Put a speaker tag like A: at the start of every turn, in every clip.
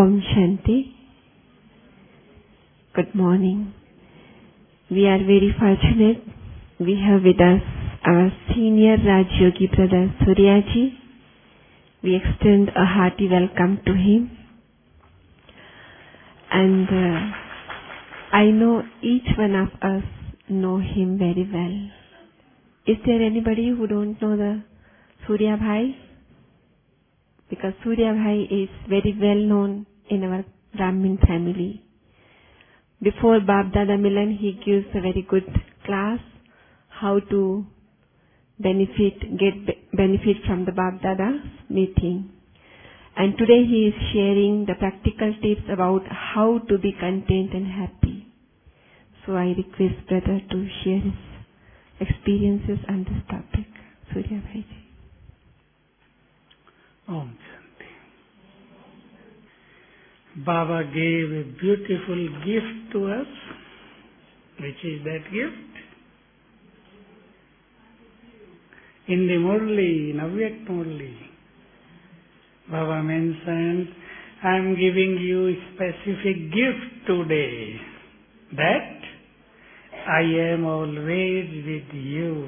A: Om Shanti. Good morning. We are very fortunate. We have with us our senior Raj Yogi brother Suryaji. We extend a hearty welcome to him. And I know each one of us know him very well. Is there anybody who don't know the Surya Bhai? Because Surya Bhai is very well known in our Brahmin family. Before Bab Dada Milan, he gives a very good class how to get benefit from the Bab Dada meeting. And today he is sharing the practical tips about how to be content and happy. So I request brother to share his experiences on this topic. Surya Bhai ji.
B: Om Shanti. Baba gave a beautiful gift to us. Which is that gift? In the Murli, in Avyakt Murli, Baba mentioned, I am giving you a specific gift today, that I am always with you.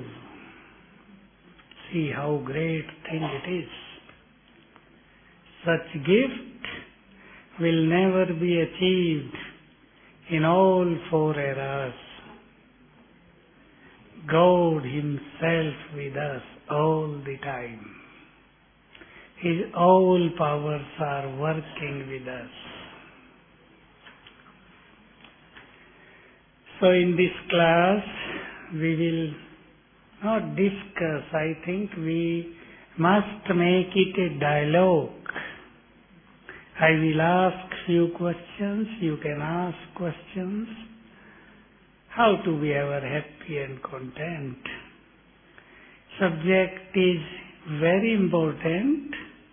B: See how great thing it is. Such gift will never be achieved in all four eras. God Himself with us all the time. His all powers are working with us. So in this class we will not discuss. I think we must make it a dialogue. I will ask few questions, you can ask questions. How to be ever happy and content. Subject is very important,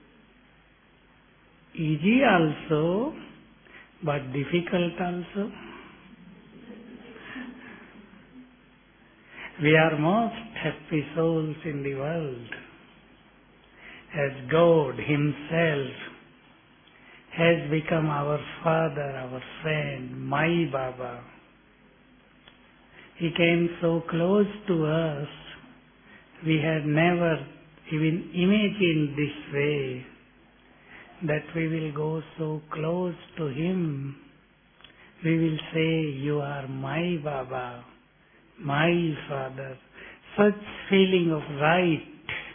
B: easy also, but difficult also. We are most happy souls in the world, as God Himself has become our Father, our friend, my Baba. He came so close to us, we had never even imagined this way, that we will go so close to Him. We will say, you are my Baba, my Father. Such feeling of right.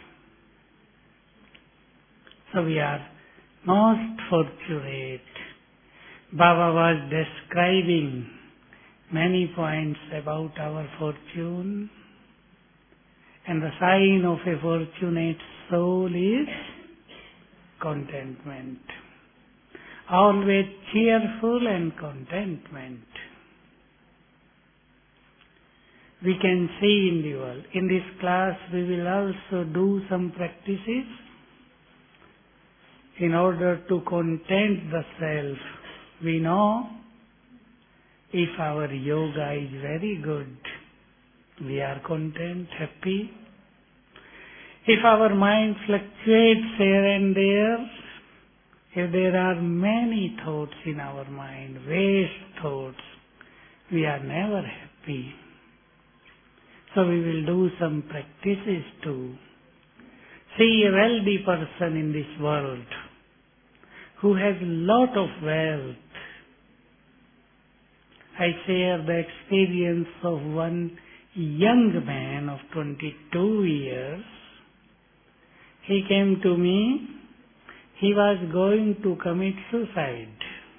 B: So we are most fortunate. Baba was describing many points about our fortune, and the sign of a fortunate soul is contentment. Always cheerful and contentment. We can see in the world. In this class we will also do some practices in order to content the self. We know if our yoga is very good, we are content, happy. If our mind fluctuates here and there, if there are many thoughts in our mind, waste thoughts, we are never happy. So we will do some practices too. See a wealthy person in this world who has lot of wealth. I share the experience of one young man of 22 years. He came to me. He was going to commit suicide.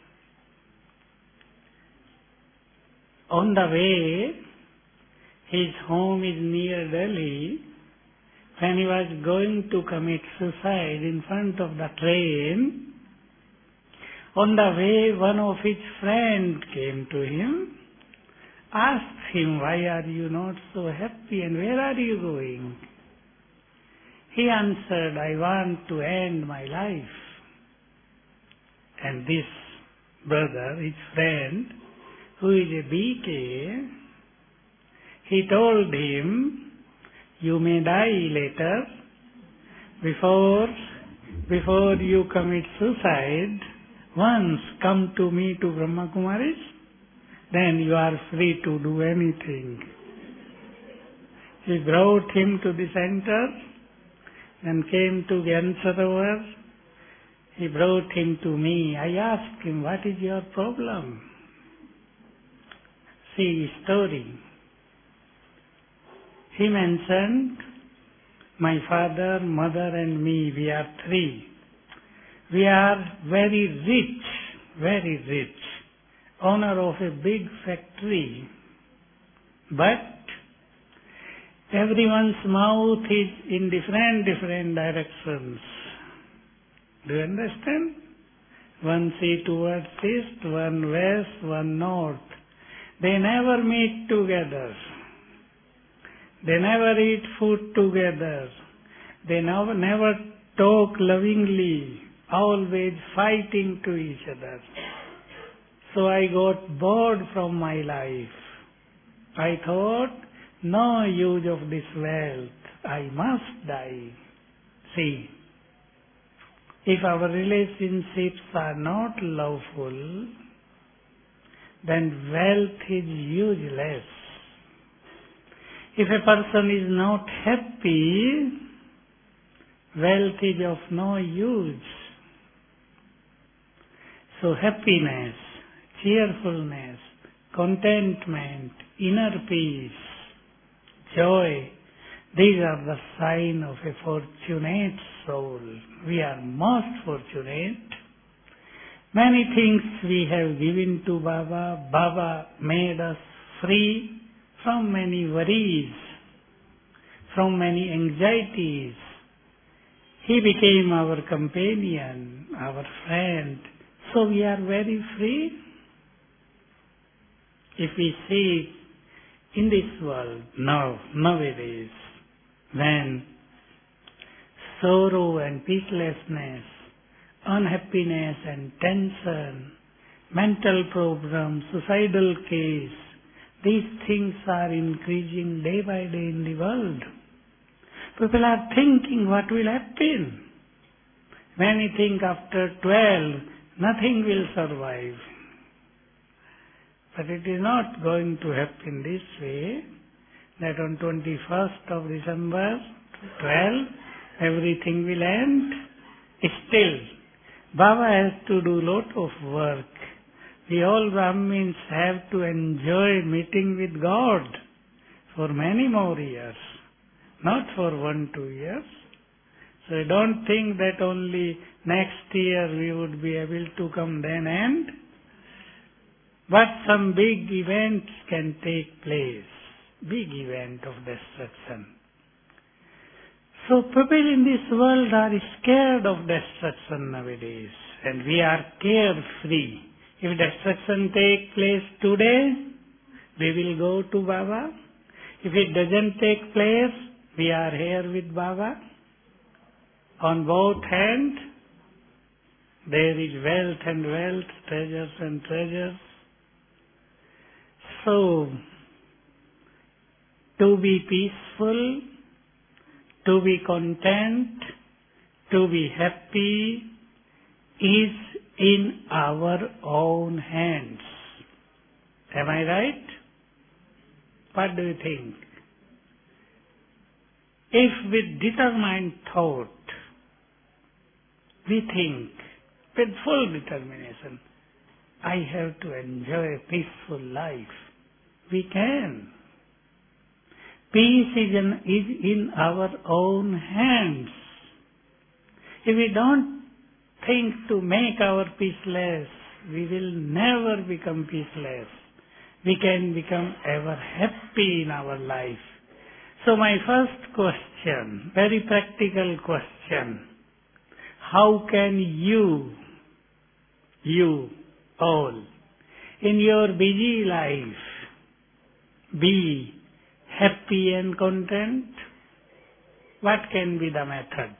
B: On the way, his home is near Delhi. When he was going to commit suicide in front of the train, on the way one of his friends came to him, asked him, why are you not so happy and where are you going? He answered, I want to end my life. And this brother, his friend, who is a BK, he told him, you may die later. Before you commit suicide, once come to me to Brahma Kumaris, then you are free to do anything. He brought him to the center, then came to Gyan Sarovar. He brought him to me. I asked him, what is your problem? See story. He mentioned, my father, mother and me, we are three. We are very rich, owner of a big factory. But everyone's mouth is in different directions. Do you understand? One see towards east, one west, one north. They never meet together. They never eat food together. They never talk lovingly, always fighting to each other. So I got bored from my life. I thought, no use of this wealth. I must die. See, if our relationships are not loveful, then wealth is useless. If a person is not happy, wealth is of no use. So happiness, cheerfulness, contentment, inner peace, joy, these are the sign of a fortunate soul. We are most fortunate. Many things we have given to Baba. Baba made us free from many worries, from many anxieties. He became our companion, our friend. So we are very free. If we see in this world nowadays, when sorrow and peacelessness, unhappiness and tension, mental problems, suicidal case, these things are increasing day by day in the world. People are thinking what will happen. Many think after 12, nothing will survive. But it is not going to happen this way, that on 21st of December, 12, everything will end. Still, Baba has to do lot of work. We all Brahmins have to enjoy meeting with God for many more years, not for 1-2 years. So I don't think that only next year we would be able to come then and, but some big events can take place, big event of destruction. So people in this world are scared of destruction nowadays, and we are carefree. If destruction takes place today, we will go to Baba. If it doesn't take place, we are here with Baba. On both hands, there is wealth and wealth, treasures and treasures. So, to be peaceful, to be content, to be happy is in our own hands. Am I right? What do you think? If with determined thought, we think with full determination, I have to enjoy a peaceful life, we can. Peace is in our own hands. If we don't think to make our peaceless, we will never become peaceless. We can become ever happy in our life. So my first question, very practical question, how can you all, in your busy life, be happy and content? What can be the method?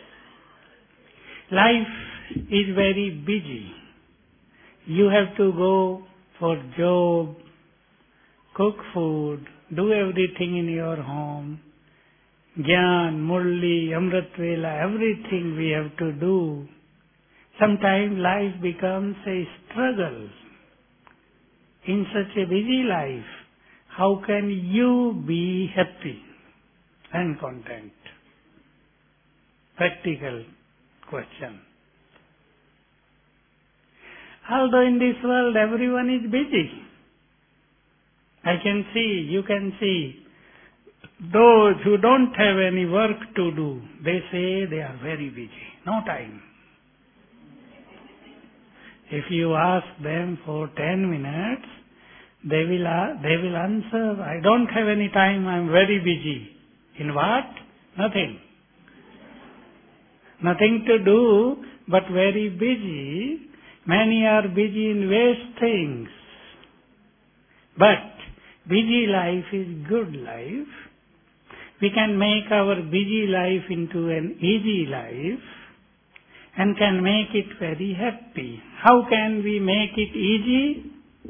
B: Life is very busy. You have to go for job, cook food, do everything in your home. Gyan, Murli, Amrit Vela, everything we have to do. Sometimes life becomes a struggle. In such a busy life, how can you be happy and content? Practical question. Although in this world everyone is busy, I can see, you can see, those who don't have any work to do, they say they are very busy, no time. If you ask them for 10 minutes, they will answer, I don't have any time, I am very busy. In what? Nothing. Nothing to do, but very busy. Many are busy in waste things. But busy life is good life. We can make our busy life into an easy life and can make it very happy. How can we make it easy?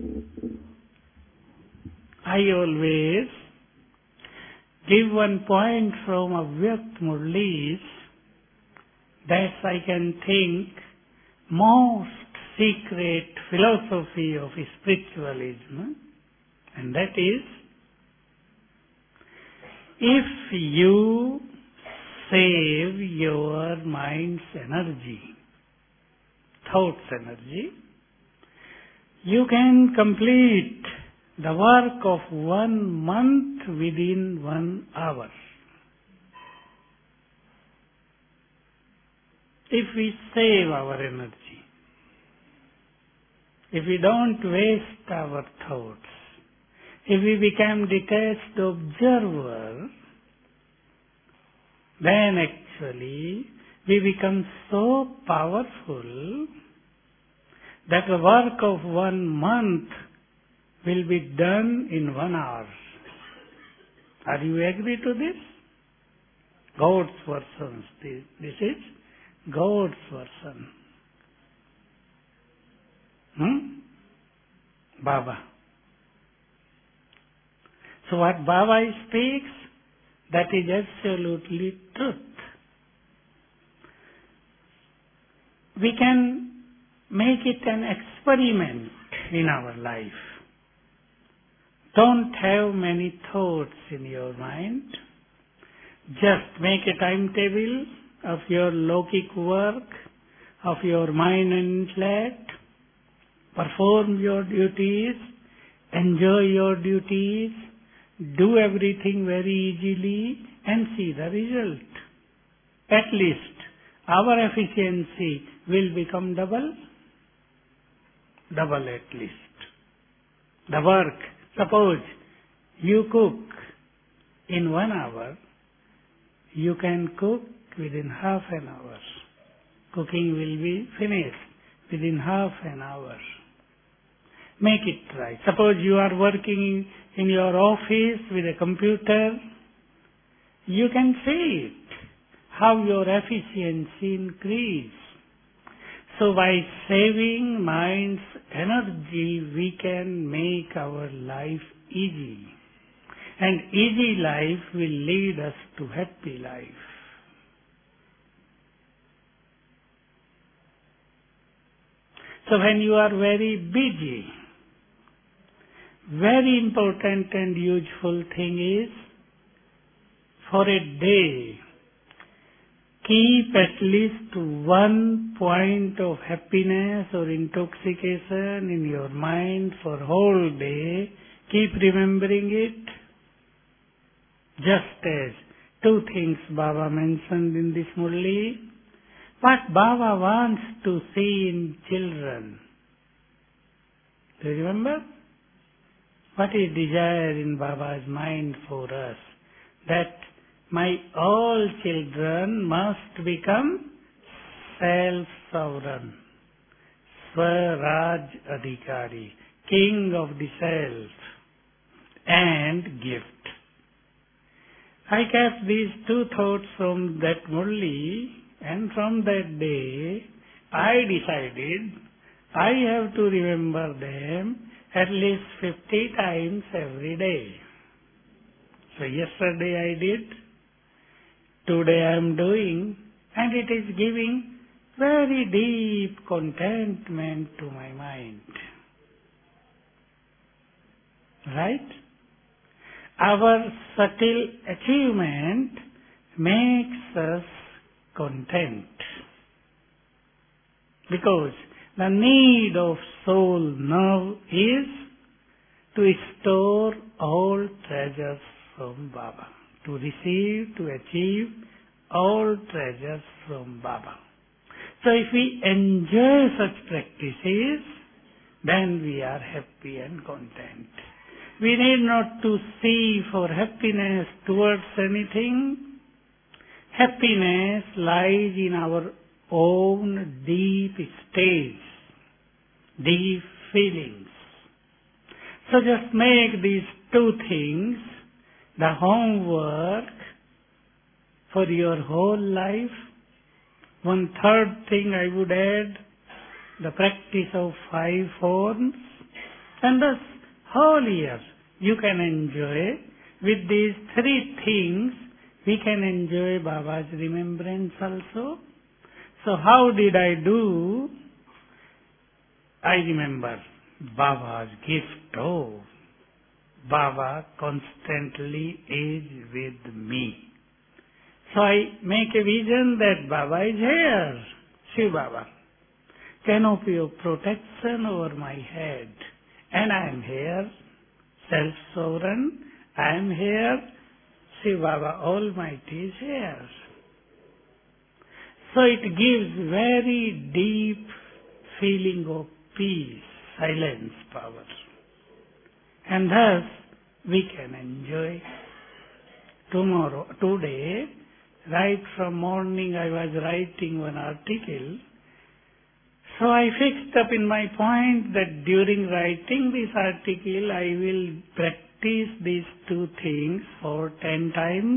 B: I always give one point from Avyakt Murli's that I can think most secret philosophy of spiritualism, and that is, if you save your mind's energy, thoughts energy, you can complete the work of 1 month within 1 hour. If we save our energy, if we don't waste our thoughts, if we become detached observer, then actually we become so powerful that the work of 1 month will be done in 1 hour. Are you agree to this? God's version. This is God's version. Baba. So what Baba speaks, that is absolutely truth. We can make it an experiment in our life. Don't have many thoughts in your mind. Just make a timetable of your Lokik work, of your mind and intellect. Perform your duties, enjoy your duties, do everything very easily and see the result. At least our efficiency will become double at least. The work, suppose you cook in 1 hour, you can cook within half an hour. Cooking will be finished within half an hour. Make it right. Suppose you are working in your office with a computer, you can see it, how your efficiency increase. So by saving mind's energy, we can make our life easy. And easy life will lead us to happy life. So when you are very busy, very important and useful thing is, for a day, keep at least 1 point of happiness or intoxication in your mind for whole day. Keep remembering it. Just as 2 things Baba mentioned in this Murli. What Baba wants to see in children. Do you remember? What is desire in Baba's mind for us? That my all children must become self-sovereign, Swaraj Adhikari, king of the self, and gift. I kept these 2 thoughts from that Murli, and from that day I decided I have to remember them at least 50 times every day. So yesterday I did, today I am doing, and it is giving very deep contentment to my mind. Right? Our subtle achievement makes us content. Because the need of soul now is to store all treasures from Baba, to receive, to achieve all treasures from Baba. So if we enjoy such practices, then we are happy and content. We need not to see for happiness towards anything. Happiness lies in our own deep states, deep feelings. So just make these two things the homework for your whole life. One third thing I would add, the practice of 5 forms, and thus whole year you can enjoy. With these 3 things, we can enjoy Baba's remembrance also. So how did I do? I remember Baba's gift. Oh, Baba constantly is with me. So I make a vision that Baba is here, Shiv Baba. Canopy of protection over my head. And I am here, self-sovereign. I am here, Shiv Baba Almighty is here. So it gives very deep feeling of peace, silence, power. And thus we can enjoy. Today, right from morning I was writing one article. So I fixed up in my point that during writing this article I will practice these 2 things for 10 times.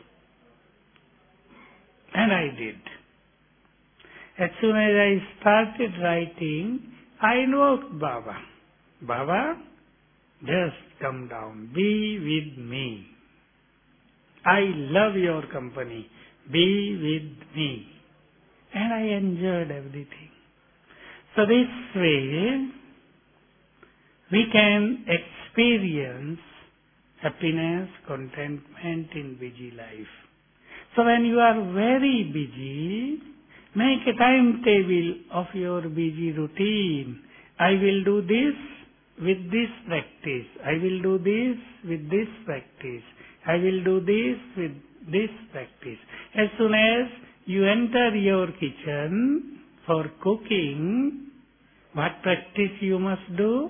B: And I did. As soon as I started writing, I invoked Baba. Baba, just come down, be with me. I love your company, be with me. And I enjoyed everything. So this way, we can experience happiness, contentment in busy life. So when you are very busy, make a timetable of your busy routine. I will do this with this practice. I will do this with this practice. I will do this with this practice. As soon as you enter your kitchen for cooking, what practice you must do?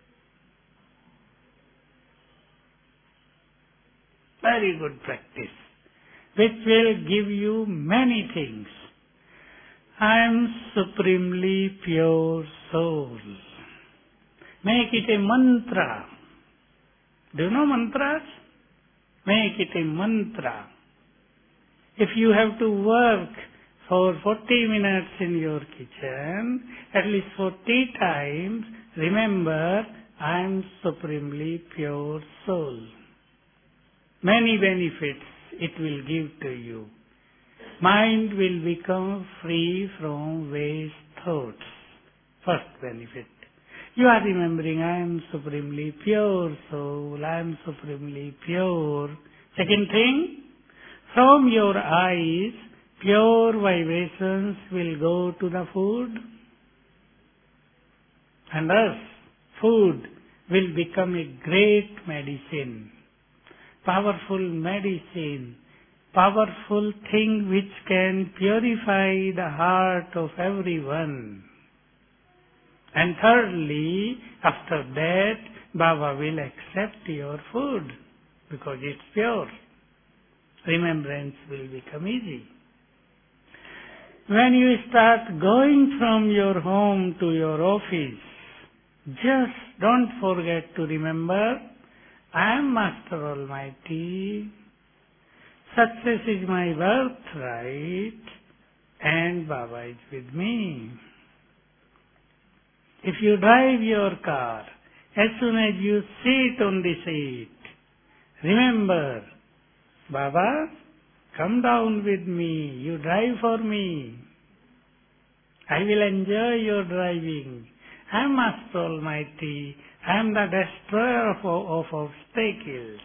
B: Very good practice, which will give you many things. I am supremely pure soul. Make it a mantra. Do you know mantras? Make it a mantra. If you have to work for 40 minutes in your kitchen, at least 40 times, remember, I am supremely pure soul. Many benefits it will give to you. Mind will become free from waste thoughts. First benefit. You are remembering, I am supremely pure soul, I am supremely pure. Second thing, from your eyes, pure vibrations will go to the food. And thus, food will become a great medicine, powerful medicine, powerful thing which can purify the heart of everyone. And thirdly, after that, Baba will accept your food because it's pure. Remembrance will become easy. When you start going from your home to your office, just don't forget to remember, I am Master Almighty. Success is my birthright and Baba is with me. If you drive your car, as soon as you sit on the seat, remember, Baba, come down with me, you drive for me. I will enjoy your driving. I am Master Almighty. I am the destroyer of obstacles.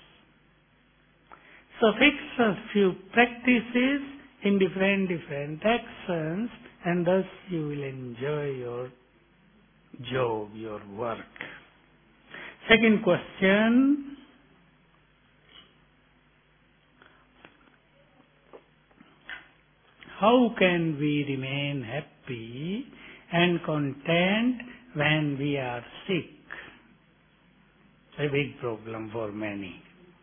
B: So fix a few practices in different actions, and thus you will enjoy your job, your work. Second question. How can we remain happy and content when we are sick? A big problem for many.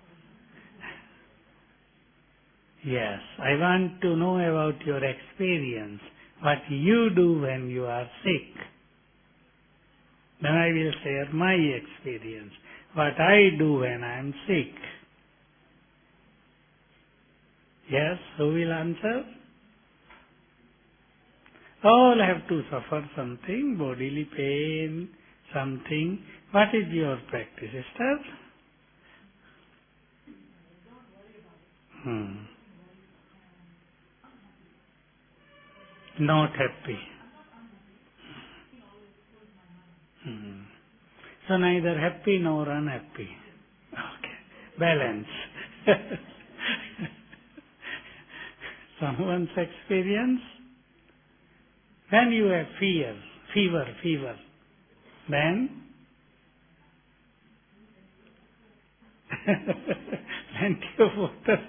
B: Yes, I want to know about your experience, what you do when you are sick. Then I will share my experience, what I do when I am sick. Yes, who will answer? All have to suffer something, bodily pain, something. What is your practice, Esther? Not happy. So neither happy nor unhappy. Okay. Balance. Someone's experience? When you have fever, then plenty of water.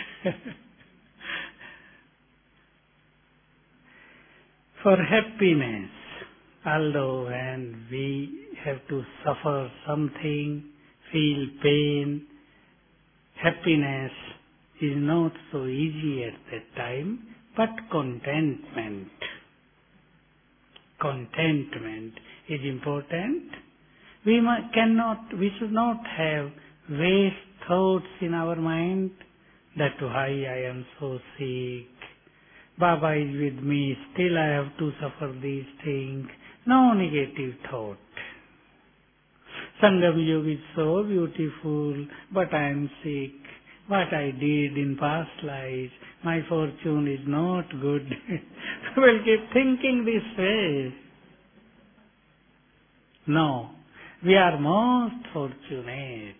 B: For happiness, although when we have to suffer something, feel pain, happiness is not so easy at that time, but contentment. Contentment is important. We should not have waste thoughts in our mind that why I am so sick, Baba is with me, still I have to suffer these things. No negative thought. Sangam Yoga is so beautiful, but I am sick. What I did in past lives, my fortune is not good. We will keep thinking this way. No, we are most fortunate.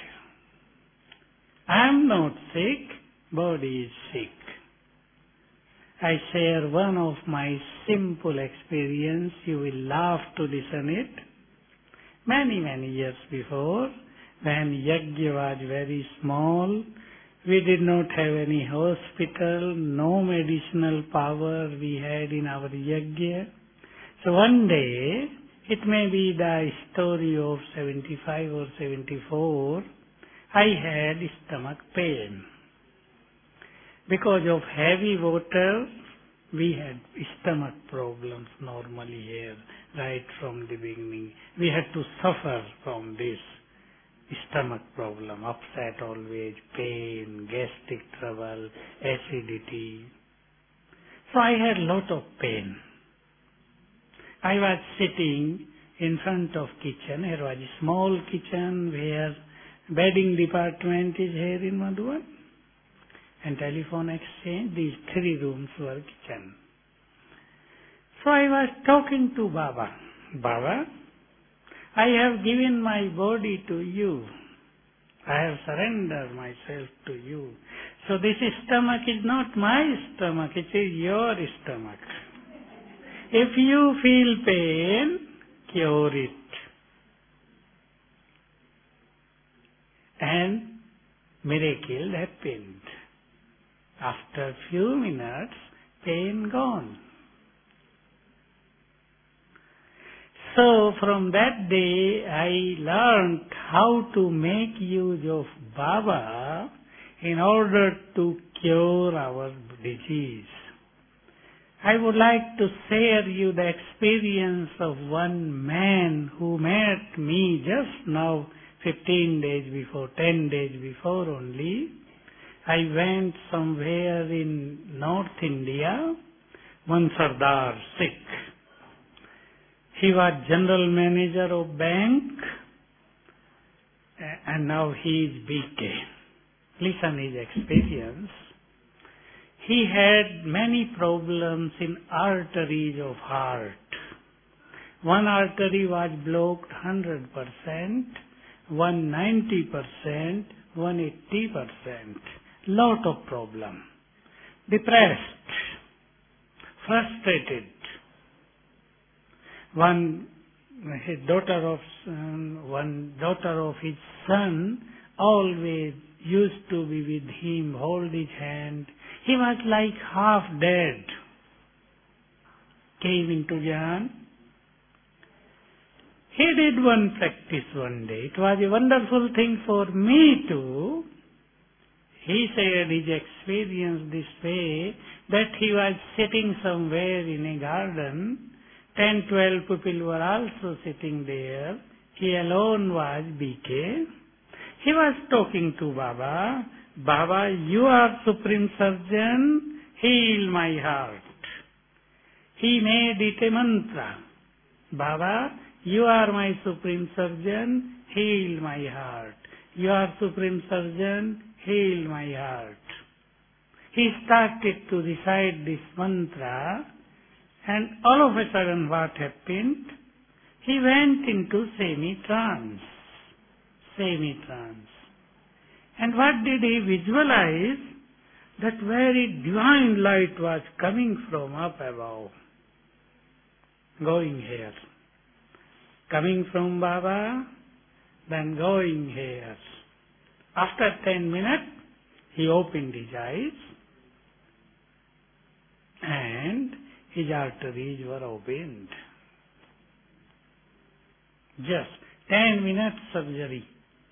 B: I am not sick, body is sick. I share one of my simple experience. You will laugh to listen it. Many years before, when Yajna was very small, we did not have any hospital, no medicinal power we had in our Yajna. So one day, it may be the story of 75 or 74, I had stomach pain. Because of heavy water, we had stomach problems normally here, right from the beginning. We had to suffer from this stomach problem, upset always, pain, gastric trouble, acidity. So I had lot of pain. I was sitting in front of kitchen. Here was a small kitchen where bedding department is here in Madhuban. And telephone exchange, these 3 rooms were kitchen. So I was talking to Baba. Baba, I have given my body to you. I have surrendered myself to you. So this stomach is not my stomach, it is your stomach. If you feel pain, cure it. And miracle happened. After few minutes, pain gone. So from that day, I learned how to make use of Baba in order to cure our disease. I would like to share you the experience of one man who met me just now, 15 days before, 10 days before only. I went somewhere in North India, one Sardar, sick. He was general manager of bank and now he is BK. Listen his experience. he had many problems in arteries of heart. One artery was blocked 100%, one 90%, one 80%. Lot of problem. Depressed, frustrated. One daughter of his son always used to be with him, hold his hand. He was like half dead. Came into Jnana. He did one practice one day. It was a wonderful thing for me too. He shared his experience this way, that he was sitting somewhere in a garden. 10, 12 people were also sitting there. He alone was BK. He was talking to Baba. Baba, you are Supreme Surgeon, heal my heart. He made it a mantra. Baba, you are my Supreme Surgeon, heal my heart. You are Supreme Surgeon, heal my heart. He started to recite this mantra, and all of a sudden what happened? He went into semi-trance. Semi-trance. And what did he visualize? That very divine light was coming from up above, going here. Coming from Baba, then going here. After 10 minutes, he opened his eyes and his arteries were opened. Just 10 minutes surgery.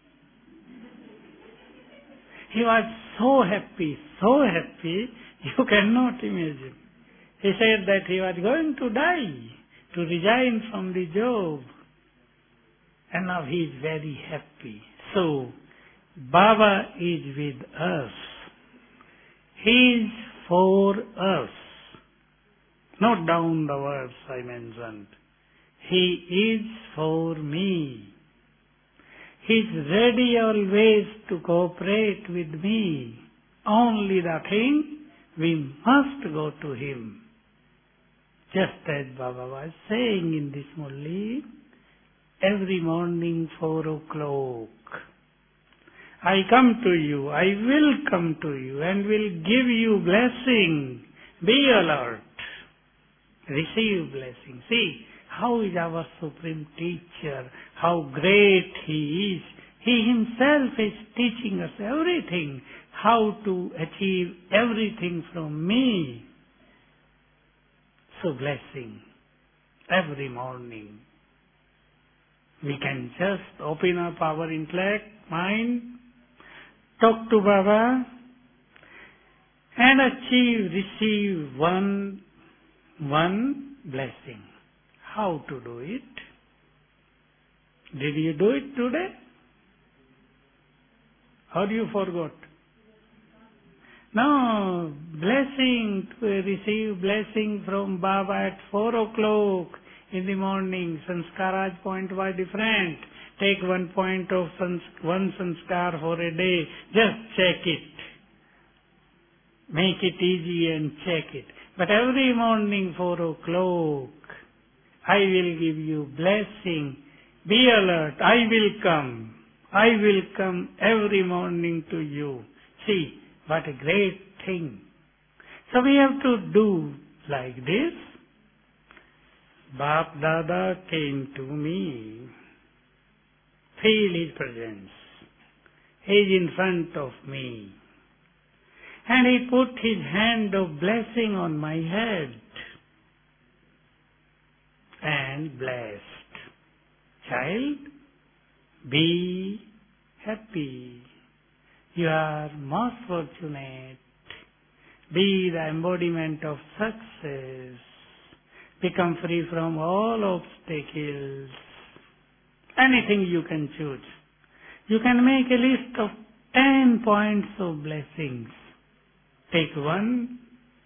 B: He was so happy, you cannot imagine. He said that he was going to die, to resign from the job. And now he is very happy. So, Baba is with us. He is for us. Not down the words I mentioned. He is for me. He is ready always to cooperate with me. Only the thing, we must go to him. Just as Baba was saying in this Murli, every morning 4 o'clock, I come to you, I will come to you and will give you blessing. Be alert. Receive blessing. See how is our Supreme Teacher, how great He is. He Himself is teaching us everything, how to achieve everything from me. So blessing every morning. We can just open up our intellect, mind, talk to Baba, and receive one blessing. How to do it? Did you do it today? Or you forgot? No, blessing, to receive blessing from Baba at 4 o'clock in the morning. Sanskaraj point was different. Take 1 point of one sanskar for a day. Just check it. Make it easy and check it. But every morning 4 o'clock, I will give you blessing. Be alert. I will come. I will come every morning to you. See, what a great thing. So we have to do like this. Bap Dada came to me. Feel his presence. He is in front of me. And he put his hand of blessing on my head. And blessed. Child, be happy. You are most fortunate. Be the embodiment of success. Become free from all obstacles. Anything you can choose. You can make a list of 10 points of blessings. Take one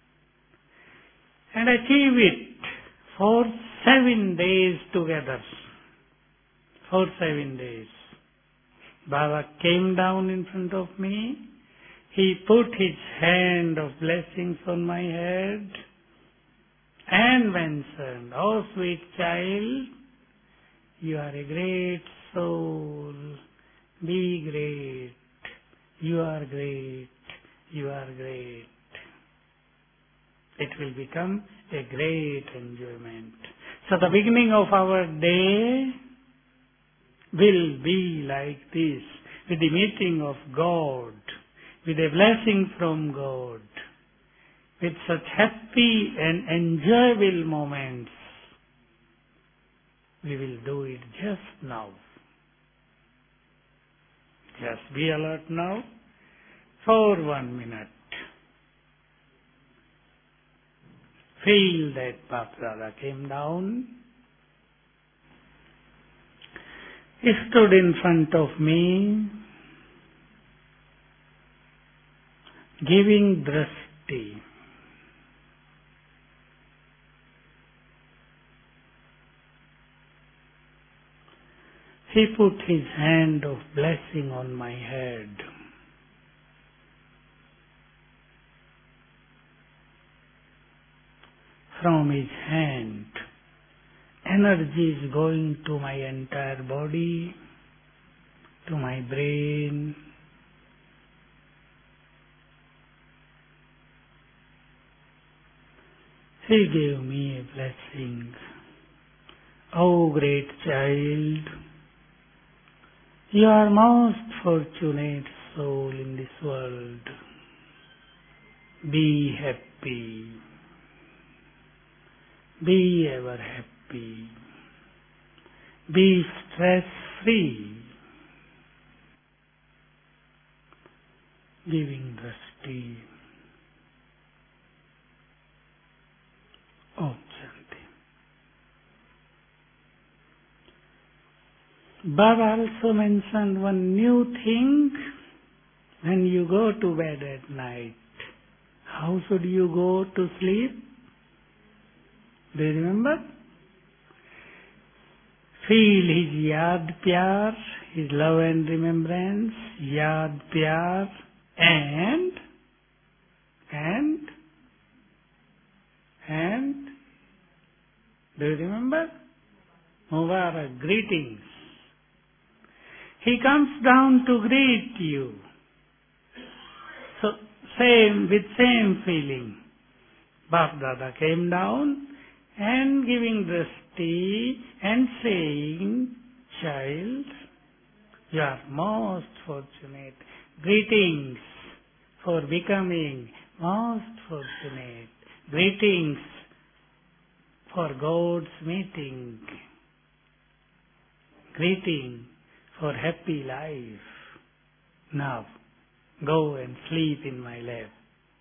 B: and achieve it for 7 days together. For 7 days. Baba came down in front of me. He put his hand of blessings on my head and mentioned, "Oh sweet child, you are a great soul. Be great. You are great. You are great." It will become a great enjoyment. So the beginning of our day will be like this, with the meeting of God, with a blessing from God, with such happy and enjoyable moments. We will do it just now. Just be alert now for 1 minute. Feel that Bap-Dada came down. He stood in front of me, giving drashti. He put his hand of blessing on my head. From his hand, energy is going to my entire body, to my brain. He gave me a blessing. "Oh great child, you are most fortunate soul in this world. Be happy. Be ever happy. Be stress-free." Giving drashti. Om Shanti. Baba also mentioned one new thing. When you go to bed at night, how should you go to sleep? Do you remember? Feel his yad pyar, his love and remembrance, yad pyar, and do you remember? Mubarak, greetings. He comes down to greet you. So with same feeling, Bap-Dada came down and giving drashti and saying, "Child, you are most fortunate. Greetings for becoming most fortunate. Greetings for God's meeting. Greeting for happy life. Now, go and sleep in my lap."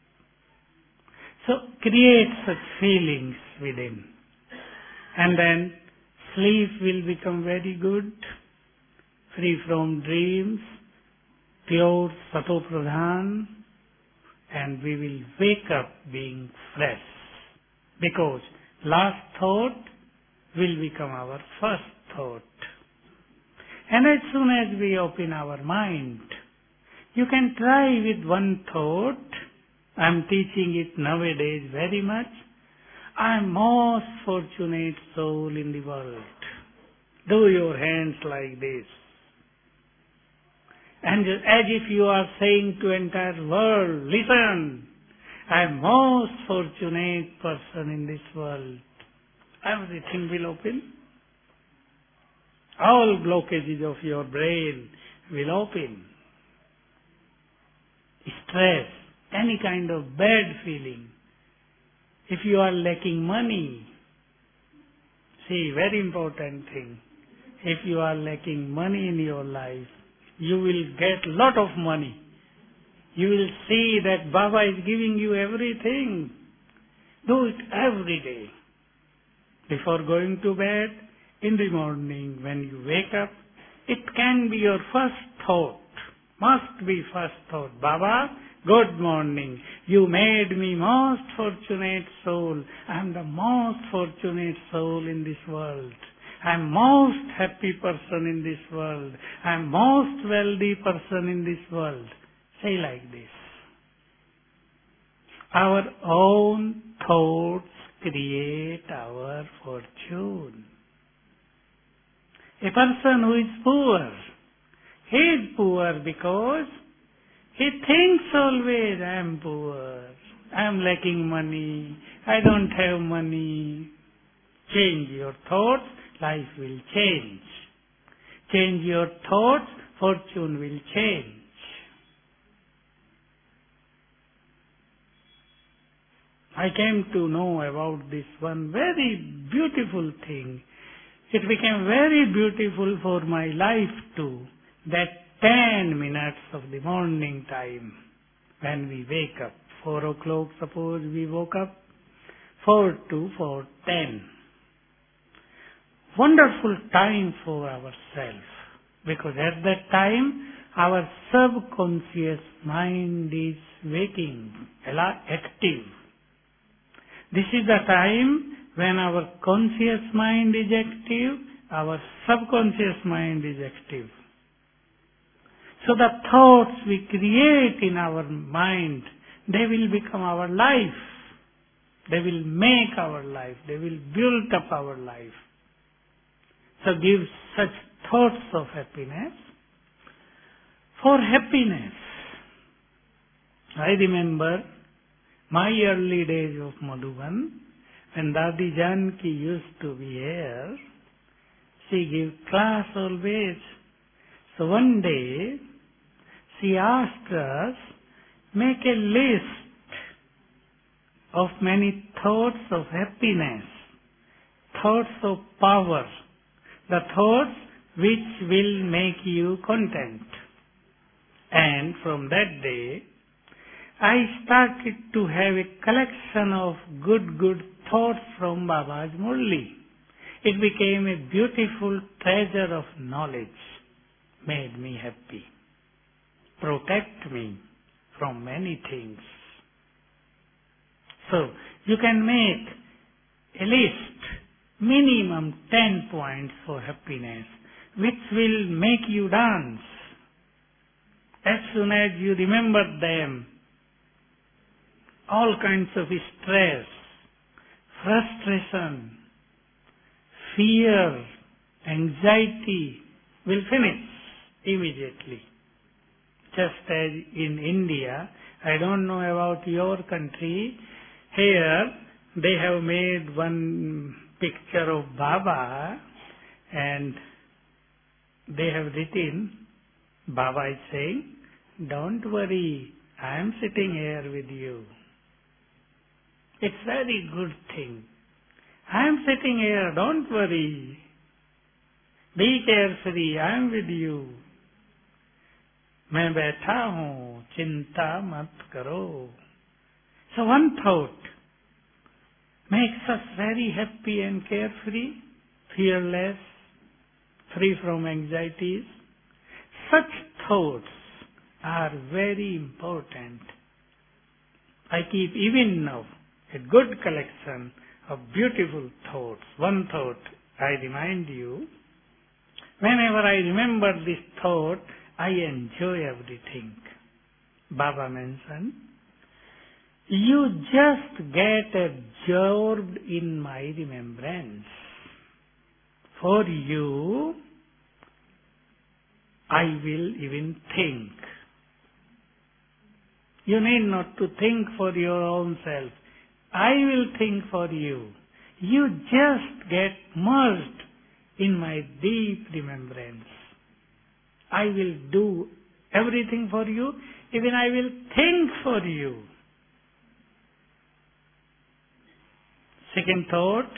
B: So create such feelings within. And then sleep will become very good, free from dreams, pure Sato-Pradhan, and we will wake up being fresh. Because last thought will become our first thought. And as soon as we open our mind, you can try with one thought. I am teaching it nowadays very much. I am most fortunate soul in the world. Do your hands like this. And as if you are saying to entire world, "Listen, I am most fortunate person in this world." Everything will open. All blockages of your brain will open. Stress, any kind of bad feeling. If you are lacking money, see, very important thing. If you are lacking money in your life, you will get lot of money. You will see that Baba is giving you everything. Do it every day. Before going to bed, in the morning when you wake up, it can be your first thought. Must be first thought. "Baba, good morning. You made me most fortunate soul. I am the most fortunate soul in this world. I am most happy person in this world. I am most wealthy person in this world." Say like this. Our own thoughts create our fortune. A person who is poor, he is poor because he thinks always, I am poor, I am lacking money, I don't have money. Change your thoughts, life will change. Change your thoughts, fortune will change. I came to know about this one very beautiful thing. It became very beautiful for my life too. That 10 minutes of the morning time when we wake up. 4 o'clock, suppose we woke up. 4 to 4:10. Wonderful time for ourselves. Because at that time, our subconscious mind is waking, active. This is the time when our conscious mind is active, our subconscious mind is active. So the thoughts we create in our mind, they will become our life. They will make our life. They will build up our life. So give such thoughts of happiness. For happiness, I remember my early days of Madhuban, when Dadi Janki used to be here, she gave class always. So one day, she asked us, make a list of many thoughts of happiness, thoughts of power, the thoughts which will make you content. And from that day, I started to have a collection of good thoughts from Baba's Murli. It became a beautiful treasure of knowledge, made me happy, protect me from many things. So, you can make a list, minimum 10 points for happiness, which will make you dance. As soon as you remember them, all kinds of stress, frustration, fear, anxiety will finish immediately. Just as in India, I don't know about your country, here they have made one picture of Baba and they have written, Baba is saying, don't worry, I am sitting here with you. It's very good thing. I am sitting here, don't worry. Be carefree, I am with you. मैं बैठा हूँ, चिंता मत करो. So one thought makes us very happy and carefree, fearless, free from anxieties. Such thoughts are very important. I keep even now a good collection of beautiful thoughts. One thought I remind you. Whenever I remember this thought, I enjoy everything. Baba mentioned, you just get absorbed in my remembrance. For you, I will even think. You need not to think for your own self. I will think for you. You just get merged in my deep remembrance. I will do everything for you, even I will think for you. Second thought,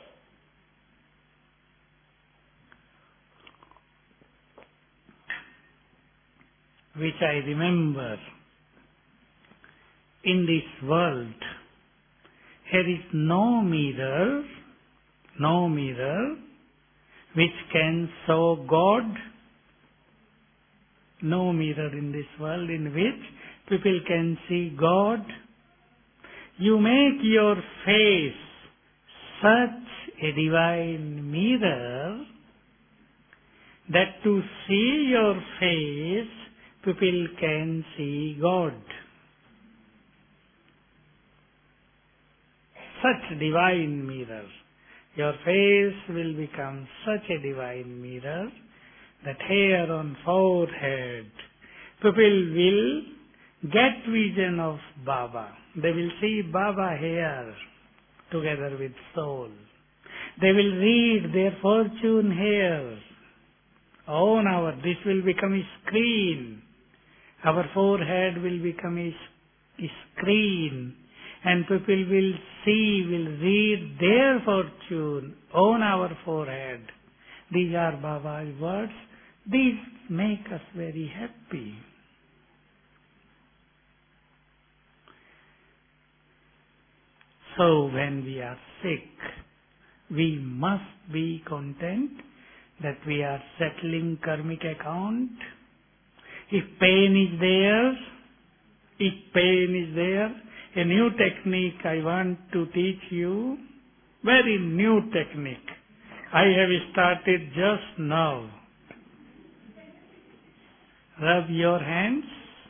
B: which I remember, in this world, there is no mirror which can show God. No mirror in this world in which people can see God. You make your face such a divine mirror that to see your face, people can see God. such divine mirror. Your face will become such a divine mirror that hair on forehead, people will get vision of Baba. They will see Baba here together with soul. They will read their fortune here. This will become a screen. Our forehead will become a screen, and people will read their fortune on our forehead. These are Baba's words. These make us very happy. So when we are sick, we must be content that we are settling karmic account. If pain is there, a new technique I want to teach you, very new technique. I have started just now. Rub your hands.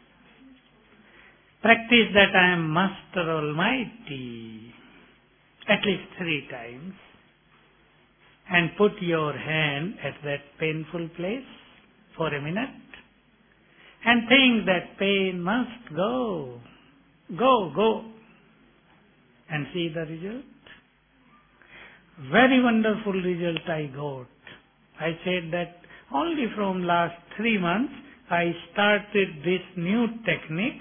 B: Practice that I am Master Almighty at least 3 times. And put your hand at that painful place for a minute. And think that pain must go. Go. And see the result. Very wonderful result I got. I said that only from last 3 months I started this new technique.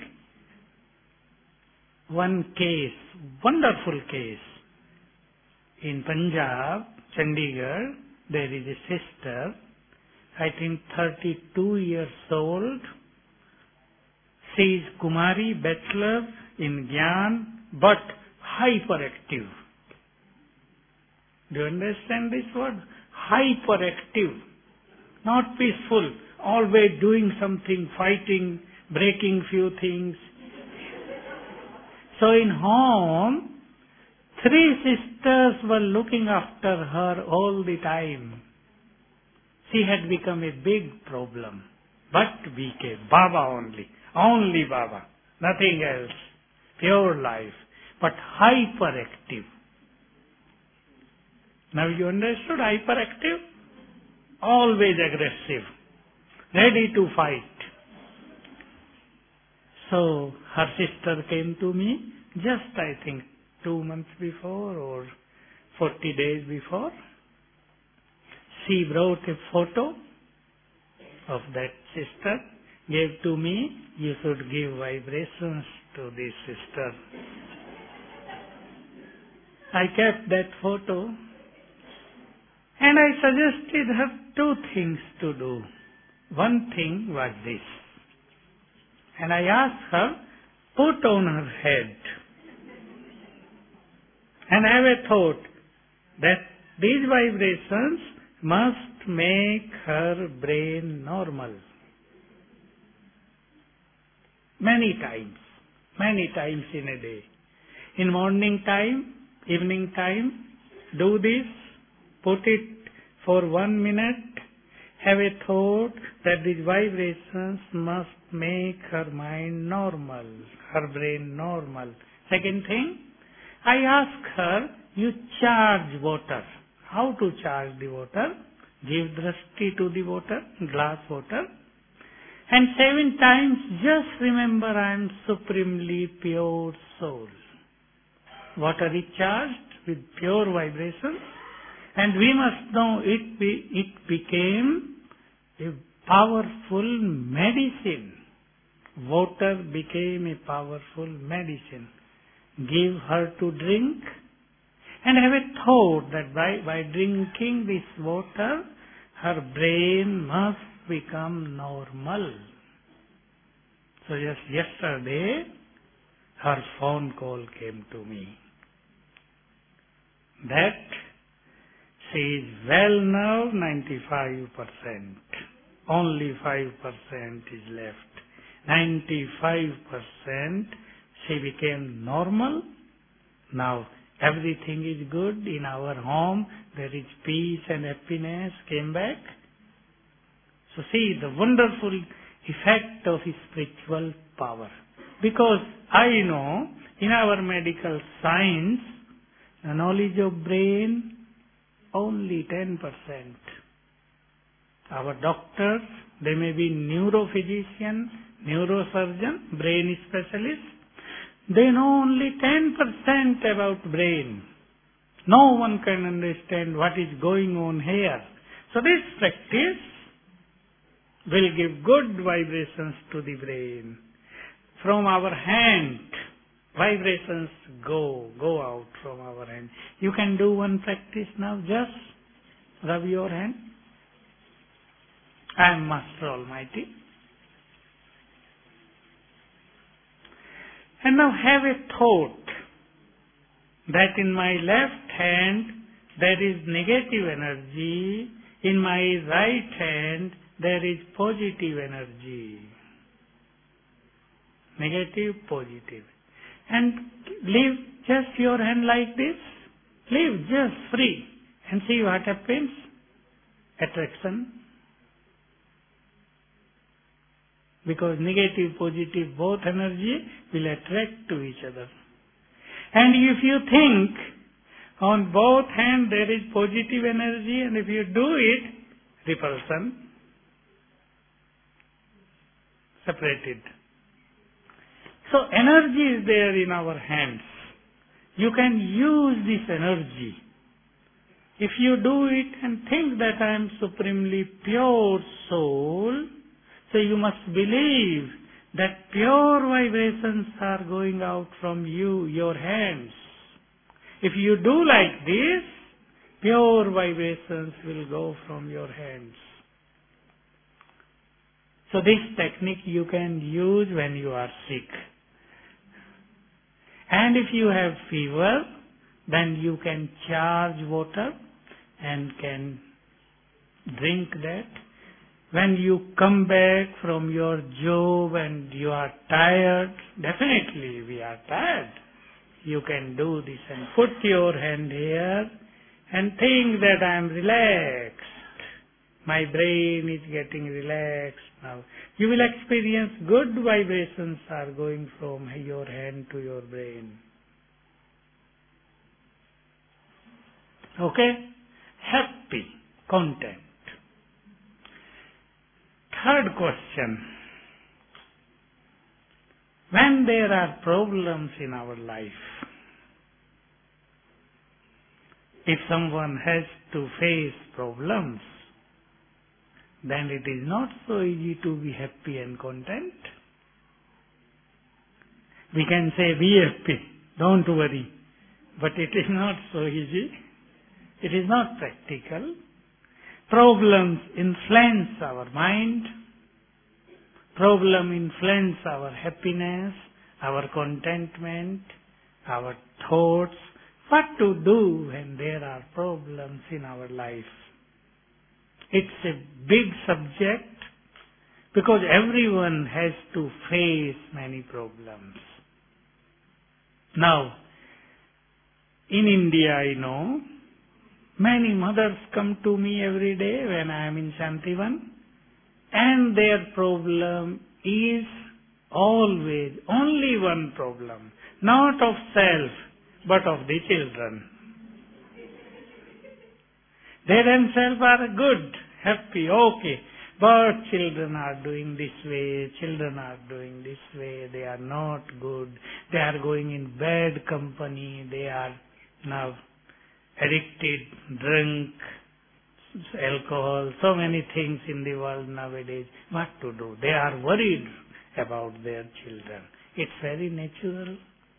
B: One case, wonderful case. In Punjab, Chandigarh, there is a sister, I think 32 years old. She is Kumari, bachelor in Gyan, but hyperactive. Do you understand this word? Hyperactive. Not peaceful, always doing something, fighting, breaking few things. So in home, 3 sisters were looking after her all the time. She had become a big problem. But BK, Baba only Baba, nothing else. Pure life, but hyperactive. Now you understood hyperactive? Always aggressive, ready to fight. So her sister came to me just I think 2 months before or 40 days before. She brought a photo of that sister, gave to me. You should give vibrations to this sister. I kept that photo and I suggested her 2 things to do. One thing was this. And I asked her, put on her head and have a thought that these vibrations must make her brain normal. Many times in a day. In morning time, evening time, do this, put it for 1 minute, have a thought that these vibrations must make her mind normal, her brain normal. Second thing, I ask her, you charge water. How to charge the water? Give drashti to the water, glass water. And 7 times just remember I am supremely pure soul. Water is charged with pure vibrations. And we must know it became a powerful medicine. Water became a powerful medicine. Give her to drink and have a thought that by drinking this water, her brain must become normal. So just yesterday, her phone call came to me that she is well now 95%. Only 5% is left. 95% she became normal. Now everything is good in our home. There is peace and happiness came back. So see the wonderful effect of spiritual power. Because I know in our medical science, The knowledge of brain, only 10%. Our doctors, they may be neurophysician, neurosurgeon, brain specialist. They know only 10% about brain. No one can understand what is going on here. So this practice will give good vibrations to the brain. From our hand, vibrations go out from our hand. You can do one practice now. Just rub your hand. I am Master Almighty. And now have a thought that in my left hand there is negative energy, in my right hand there is positive energy. Negative, positive. And leave just your hand like this. Leave just free and see what happens. Attraction. Because negative, positive, both energy will attract to each other. And if you think on both hands there is positive energy, and if you do it, repulsion, separated. So energy is there in our hands. You can use this energy. If you do it and think that I am supremely pure soul, so you must believe that pure vibrations are going out from you, your hands. If you do like this, pure vibrations will go from your hands. So this technique you can use when you are sick. And if you have fever, then you can charge water and can drink that. When you come back from your job and you are tired, definitely we are tired. You can do this and put your hand here and think that I am relaxed. My brain is getting relaxed now. You will experience good vibrations are going from your hand to your brain. Okay? Happy, content. Third question. When there are problems in our life, if someone has to face problems, then it is not so easy to be happy and content. We can say, be happy, don't worry. But it is not so easy. It is not practical. Problems influence our mind. Problem influence our happiness, our contentment, our thoughts. What to do when there are problems in our life? It's a big subject because everyone has to face many problems. Now, in India I know, many mothers come to me every day when I am in Shantivan, and their problem is always only one problem, not of self, but of the children. They themselves are good, happy, okay, but children are doing this way, children are doing this way, they are not good, they are going in bad company, they are now addicted, drunk, alcohol, so many things in the world nowadays. What to do? They are worried about their children. It's very natural.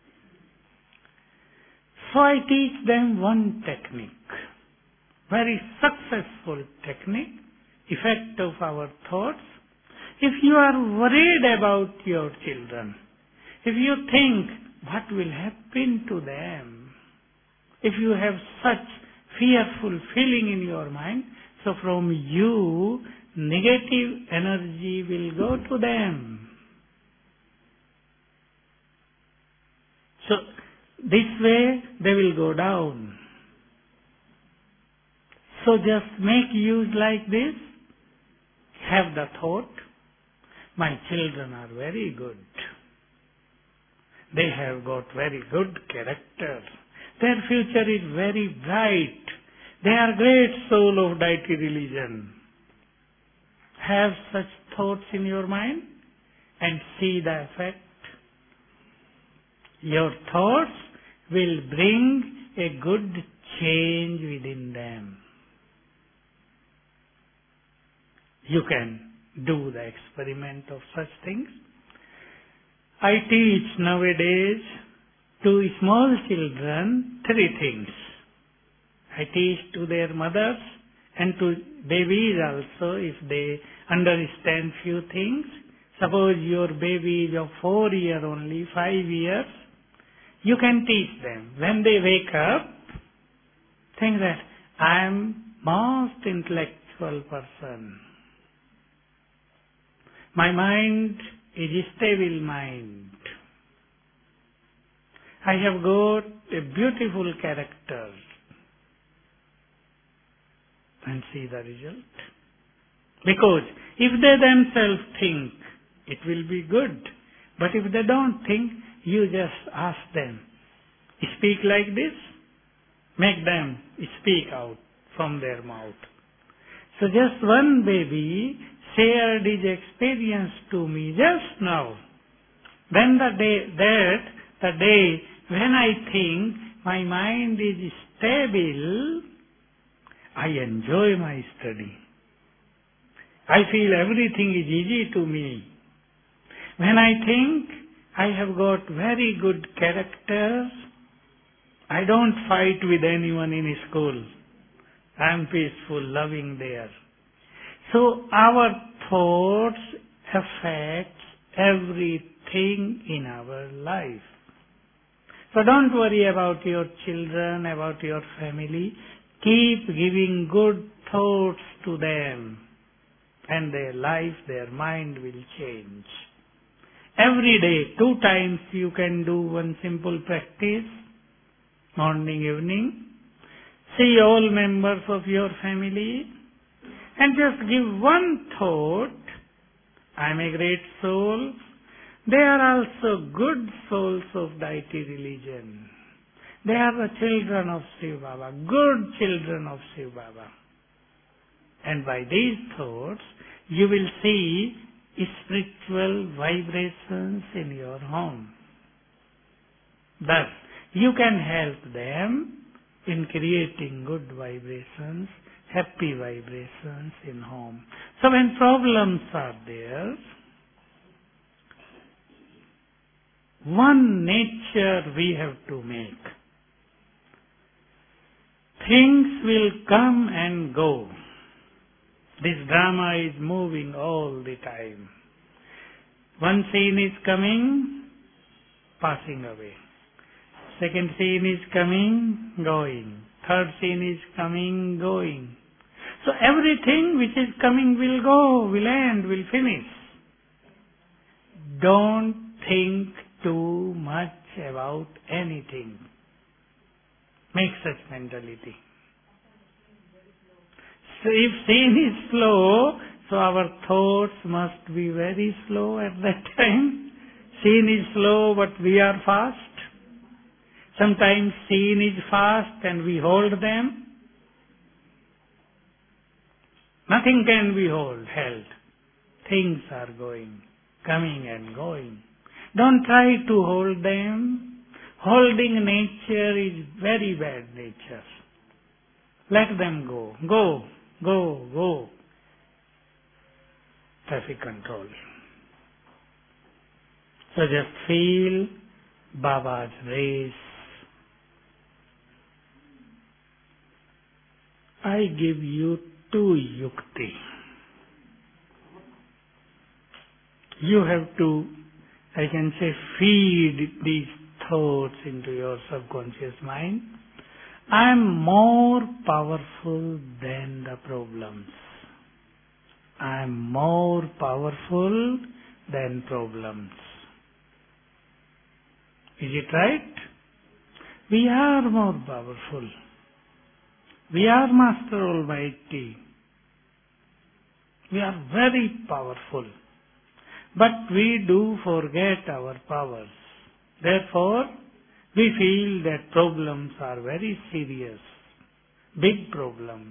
B: So I teach them one technique, very successful technique, effect of our thoughts. If you are worried about your children, if you think what will happen to them, if you have such fearful feeling in your mind, so from you, negative energy will go to them. So, this way they will go down. So just make use like this. Have the thought, my children are very good. They have got very good character. Their future is very bright. They are great soul of deity religion. Have such thoughts in your mind and see the effect. Your thoughts will bring a good change within them. You can do the experiment of such things. I teach nowadays to small children 3 things. I teach to their mothers and to babies also if they understand few things. Suppose your baby is of 4 years only, 5 years, you can teach them. When they wake up, think that I am most intellectual person. My mind is a stable mind. I have got a beautiful character. And see the result. Because if they themselves think, it will be good. But if they don't think, you just ask them, speak like this. Make them speak out from their mouth. So just one baby shared his experience to me just now. Then the day when I think my mind is stable, I enjoy my study. I feel everything is easy to me. When I think I have got very good character, I don't fight with anyone in school. I am peaceful, loving there. So our thoughts affect everything in our life. So don't worry about your children, about your family. Keep giving good thoughts to them, and their life, their mind will change. Every day, 2 times you can do one simple practice, morning, evening. See all members of your family and just give one thought, I am a great soul. They are also good souls of deity religion. They are the children of Shiv Baba, good children of Shiv Baba. And by these thoughts, you will see spiritual vibrations in your home. Thus, you can help them in creating good vibrations, happy vibrations in home. So when problems are there, one nature we have to make. Things will come and go. This drama is moving all the time. One scene is coming, passing away. Second scene is coming, going. Third scene is coming, going. So everything which is coming will go, will end, will finish. Don't think too much about anything. Make such mentality. So if scene is slow, so our thoughts must be very slow at that time. Scene is slow, but we are fast. Sometimes scene is fast and we hold them. Nothing can be held. Things are going, coming and going. Don't try to hold them. Holding nature is very bad nature. Let them go. Go, go, go. Traffic control. So just feel Baba's rays. I give you 2 yukti. You have to, I can say, feed these thoughts into your subconscious mind. I am more powerful than the problems. I am more powerful than problems. Is it right? We are more powerful. We are Master Almighty. We are very powerful. But we do forget our powers. Therefore, We feel that problems are very serious, big problems.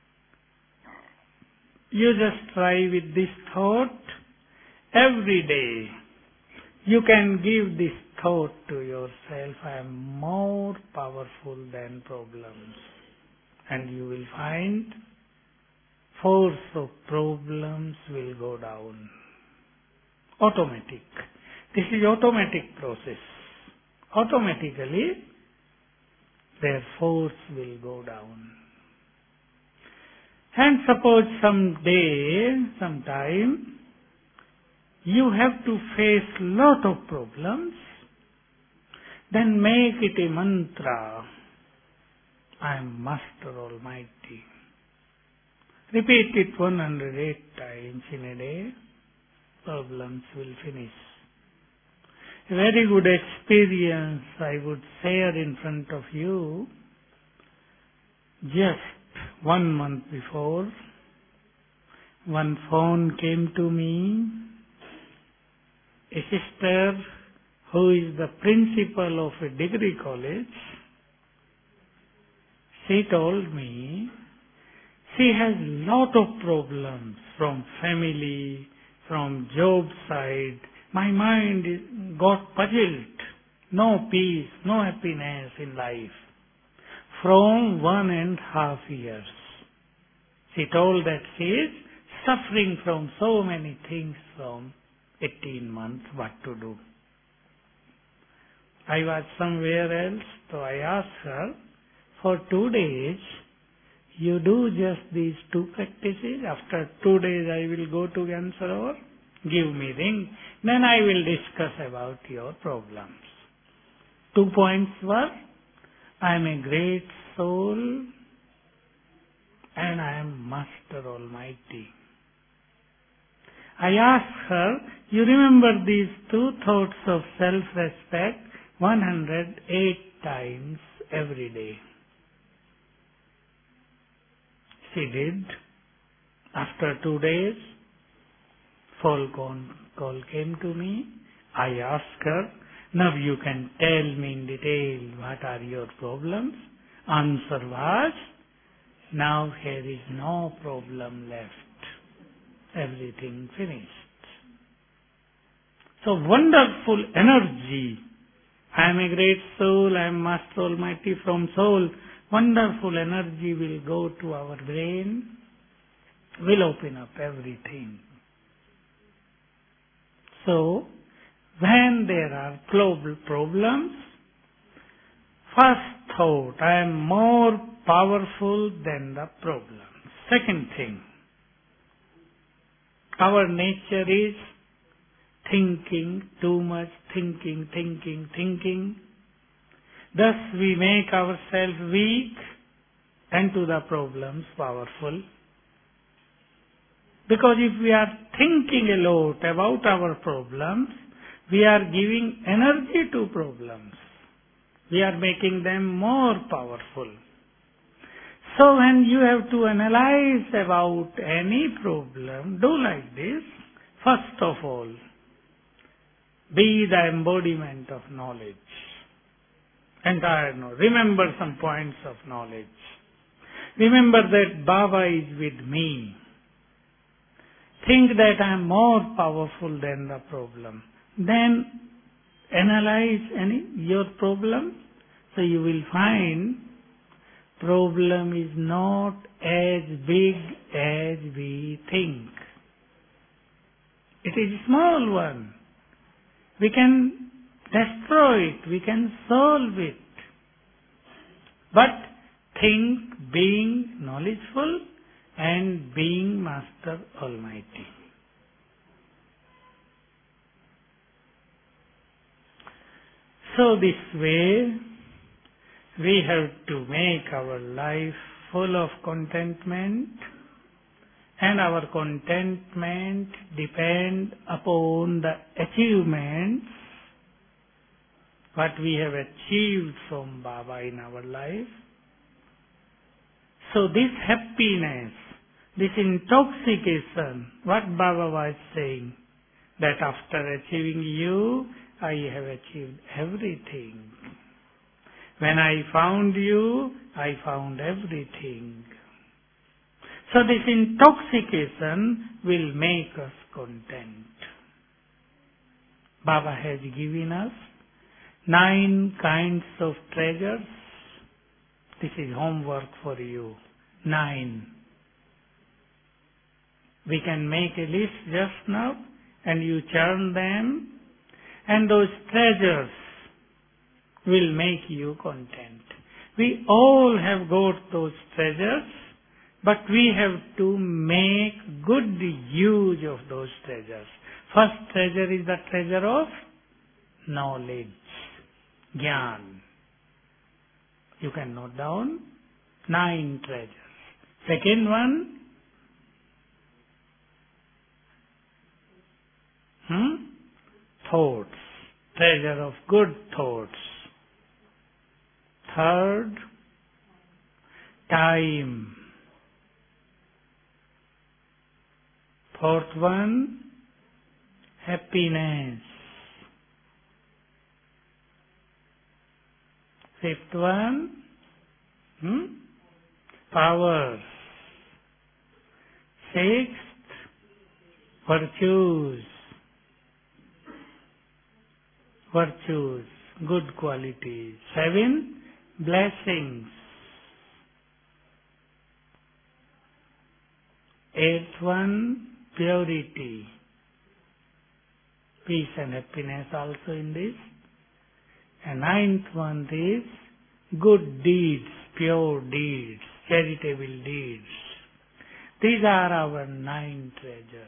B: You just try with this thought every day. You can give this thought to yourself, I am more powerful than problems. And you will find force of problems will go down. Automatic. This is automatic process. Automatically, their force will go down. And suppose sometime, you have to face lot of problems, then make it a mantra. I am Master Almighty. Repeat it 108 times in a day. Problems will finish. A very good experience I would share in front of you. Just 1 month before, one phone came to me. A sister who is the principal of a degree college, she told me she has lot of problems from family, from job side. My mind got puzzled. No peace, no happiness in life. From 1.5 years. She told that she is suffering from so many things from 18 months, what to do. I was somewhere else, so I asked her, for 2 days, you do just these 2 practices. After 2 days, I will go to Gansarovar. Give me ring. Then I will discuss about your problems. 2 points were, I am a great soul and I am Master Almighty. I asked her, you remember these 2 thoughts of self-respect 108 times every day. She did. After 2 days, phone call came to me. I asked her, now you can tell me in detail what are your problems. Answer was, now here is no problem left. Everything finished. So wonderful energy. I am a great soul, I am Master Almighty from soul. Wonderful energy will go to our brain, will open up everything. So, when there are problems, first thought, I am more powerful than the problem. Second thing, our nature is thinking too much, thinking. Thus we make ourselves weak and to the problems powerful. Because if we are thinking a lot about our problems, we are giving energy to problems. We are making them more powerful. So when you have to analyze about any problem, do like this. First of all, be the embodiment of knowledge. Entire knowledge. Remember some points of knowledge. Remember that Baba is with me. Think that I am more powerful than the problem. Then analyze your problem. So you will find problem is not as big as we think. It is a small one. We can destroy it. We can solve it. But think being knowledgeful and being Master Almighty. So this way, we have to make our life full of contentment, and our contentment depend upon the achievements what we have achieved from Baba in our life. So this happiness, this intoxication, what Baba was saying, that after achieving you, I have achieved everything. When I found you, I found everything. So this intoxication will make us content. Baba has given us 9 kinds of treasures. This is homework for you. 9. We can make a list just now and you churn them, and those treasures will make you content. We all have got those treasures, but we have to make good use of those treasures. First treasure is the treasure of knowledge, Gyan. You can note down 9 treasures. Second one, thoughts, treasure of good thoughts. Third, time. Fourth one, happiness. Fifth one, power. Sixth, virtues. Virtues, good qualities. 7, blessings. 8th one, purity. Peace and happiness also in this. And 9th one is good deeds, pure deeds, charitable deeds. These are our 9 treasures.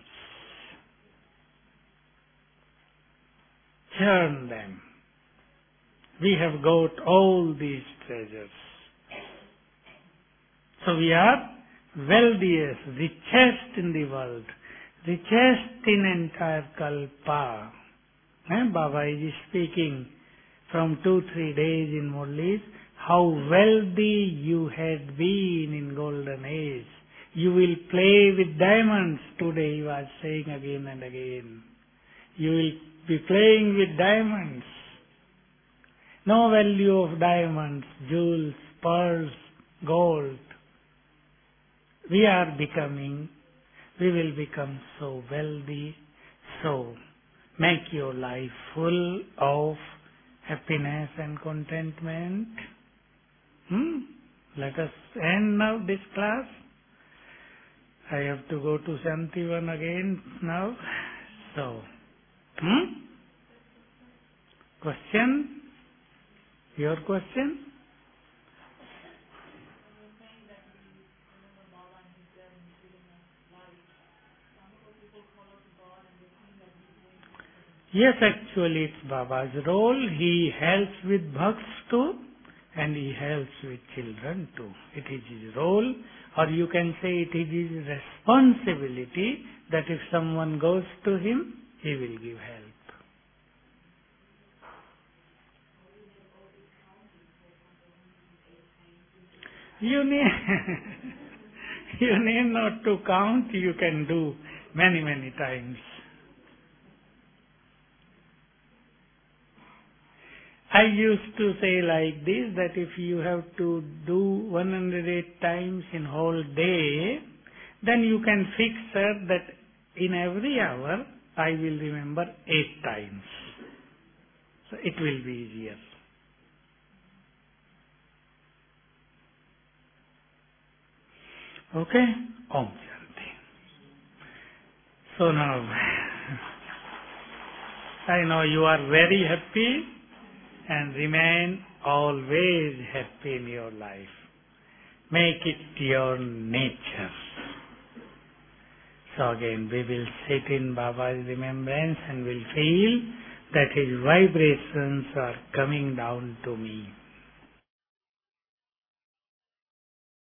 B: Churn them. We have got all these treasures. So we are wealthiest, richest in the world, richest in entire Kalpa. Baba is speaking from 2-3 days in Murlis, how wealthy you had been in golden age. You will play with diamonds. Today he was saying again and again. You will be playing with diamonds. No value of diamonds, jewels, pearls, gold. We will become so wealthy. So make your life full of happiness and contentment. Let us end now this class. I have to go to Shantivan again now. So, question? Your question? Yes, actually it's Baba's role. He helps with bhaks too, and he helps with children too. It is his role, or you can say it is his responsibility that if someone goes to him, he will give help. You need not to count, you can do many, many times. I used to say like this, that if you have to do 108 times in whole day, then you can fix it that in every hour I will remember 8 times. So it will be easier. Okay? Om Shanti. So now, I know you are very happy and remain always happy in your life. Make it your nature. So again, we will sit in Baba's remembrance and will feel that his vibrations are coming down to me.